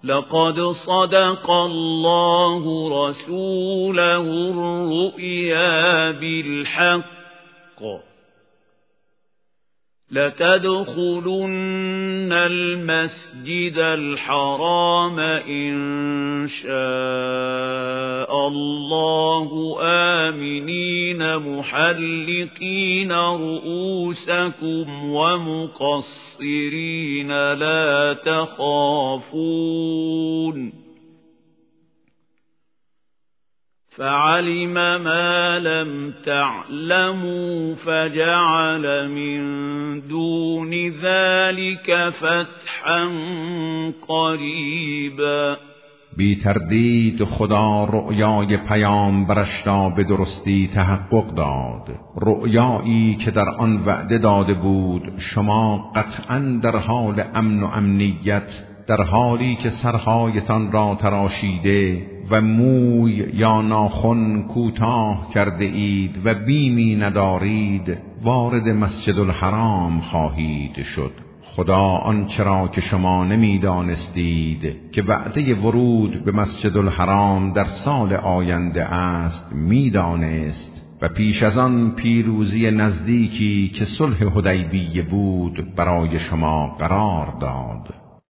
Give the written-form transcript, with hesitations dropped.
لقد صدق الله رسوله الرؤيا بالحق لتدخلن المسجد الحرام إن شاء الله آمنين محلقين رؤوسكم ومقصرين لا تخافون فعلم ما لم تعلموا فجعل من دون ذلك فتحا قریبا. بی تردید خدا رؤیای پیامبرش را به درستی تحقق داد، رؤیایی که در آن وعده داده بود شما قطعاً در حال امن و امنیت، در حالی که سرهایتان را تراشیده و موی یا ناخن کوتاه کرده اید و بیمی ندارید وارد مسجد الحرام خواهید شد. خدا آنچه را که شما نمیدانستید که وعده ورود به مسجد الحرام در سال آینده است میدانست و پیش از آن پیروزی نزدیکی که صلح حدیبیه بود برای شما قرار داد.